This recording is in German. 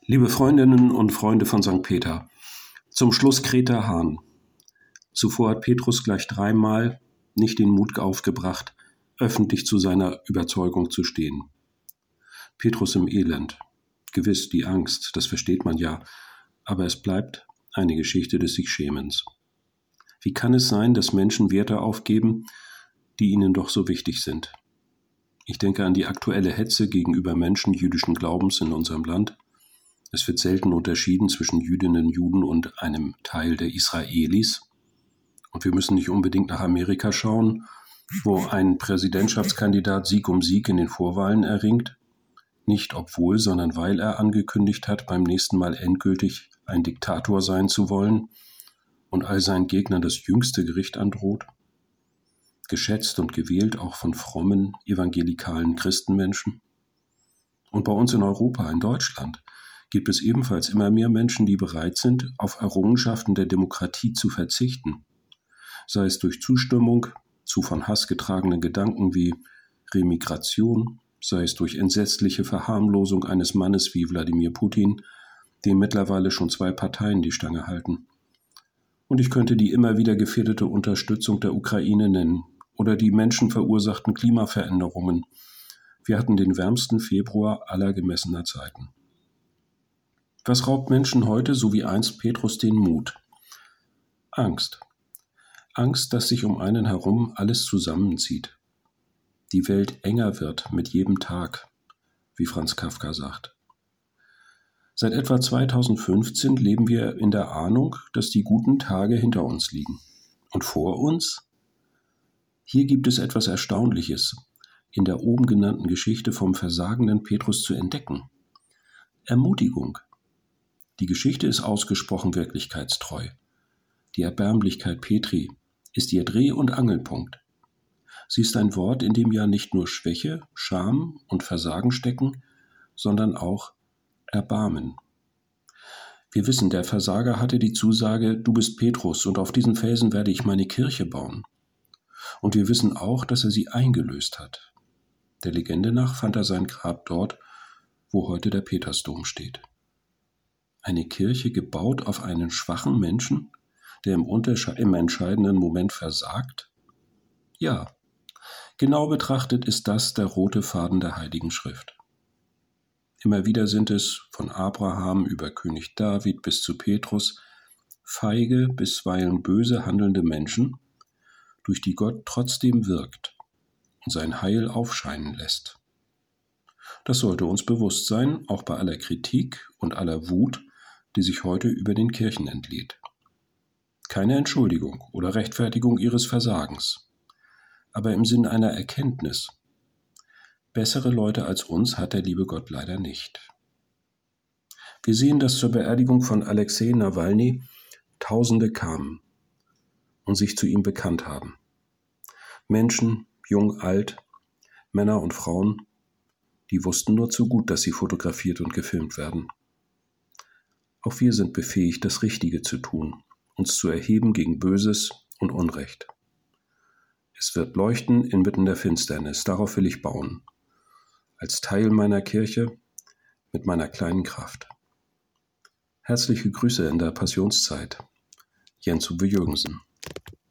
Liebe Freundinnen und Freunde von St. Peter, zum Schluss Greta Hahn. Zuvor hat Petrus gleich dreimal nicht den Mut aufgebracht, öffentlich zu seiner Überzeugung zu stehen. Petrus im Elend. Gewiss, die Angst, das versteht man ja, aber es bleibt eine Geschichte des sich Schämens. Wie kann es sein, dass Menschen Werte aufgeben, die ihnen doch so wichtig sind? Ich denke an die aktuelle Hetze gegenüber Menschen jüdischen Glaubens in unserem Land. Es wird selten unterschieden zwischen Jüdinnen, Juden und einem Teil der Israelis. Und wir müssen nicht unbedingt nach Amerika schauen, wo ein Präsidentschaftskandidat Sieg um Sieg in den Vorwahlen erringt. Nicht obwohl, sondern weil er angekündigt hat, beim nächsten Mal endgültig ein Diktator sein zu wollen und all seinen Gegnern das jüngste Gericht androht. Geschätzt und gewählt auch von frommen, evangelikalen Christenmenschen. Und bei uns in Europa, in Deutschland, gibt es ebenfalls immer mehr Menschen, die bereit sind, auf Errungenschaften der Demokratie zu verzichten. Sei es durch Zustimmung zu von Hass getragenen Gedanken wie Remigration, sei es durch entsetzliche Verharmlosung eines Mannes wie Wladimir Putin, dem mittlerweile schon 2 Parteien die Stange halten. Und ich könnte die immer wieder gefährdete Unterstützung der Ukraine nennen oder die menschenverursachten Klimaveränderungen. Wir hatten den wärmsten Februar aller gemessener Zeiten. Was raubt Menschen heute, so wie einst Petrus, den Mut? Angst. Angst, dass sich um einen herum alles zusammenzieht. Die Welt enger wird mit jedem Tag, wie Franz Kafka sagt. Seit etwa 2015 leben wir in der Ahnung, dass die guten Tage hinter uns liegen. Und vor uns? Hier gibt es etwas Erstaunliches in der oben genannten Geschichte vom versagenden Petrus zu entdecken. Ermutigung. Die Geschichte ist ausgesprochen wirklichkeitstreu. Die Erbärmlichkeit Petri ist ihr Dreh- und Angelpunkt. Sie ist ein Wort, in dem ja nicht nur Schwäche, Scham und Versagen stecken, sondern auch Erbarmen. Wir wissen, der Versager hatte die Zusage, du bist Petrus und auf diesen Felsen werde ich meine Kirche bauen. Und wir wissen auch, dass er sie eingelöst hat. Der Legende nach fand er sein Grab dort, wo heute der Petersdom steht. Eine Kirche gebaut auf einen schwachen Menschen, der im entscheidenden Moment versagt? Ja, genau betrachtet ist das der rote Faden der Heiligen Schrift. Immer wieder sind es, von Abraham über König David bis zu Petrus, feige, bisweilen böse handelnde Menschen, durch die Gott trotzdem wirkt und sein Heil aufscheinen lässt. Das sollte uns bewusst sein, auch bei aller Kritik und aller Wut, die sich heute über den Kirchen entlädt. Keine Entschuldigung oder Rechtfertigung ihres Versagens, aber im Sinn einer Erkenntnis. Bessere Leute als uns hat der liebe Gott leider nicht. Wir sehen, dass zur Beerdigung von Alexei Nawalny Tausende kamen und sich zu ihm bekannt haben. Menschen, jung, alt, Männer und Frauen, die wussten nur zu gut, dass sie fotografiert und gefilmt werden. Auch wir sind befähigt, das Richtige zu tun, uns zu erheben gegen Böses und Unrecht. Es wird leuchten inmitten der Finsternis, darauf will ich bauen. Als Teil meiner Kirche, mit meiner kleinen Kraft. Herzliche Grüße in der Passionszeit. Jens Uwe Jürgensen.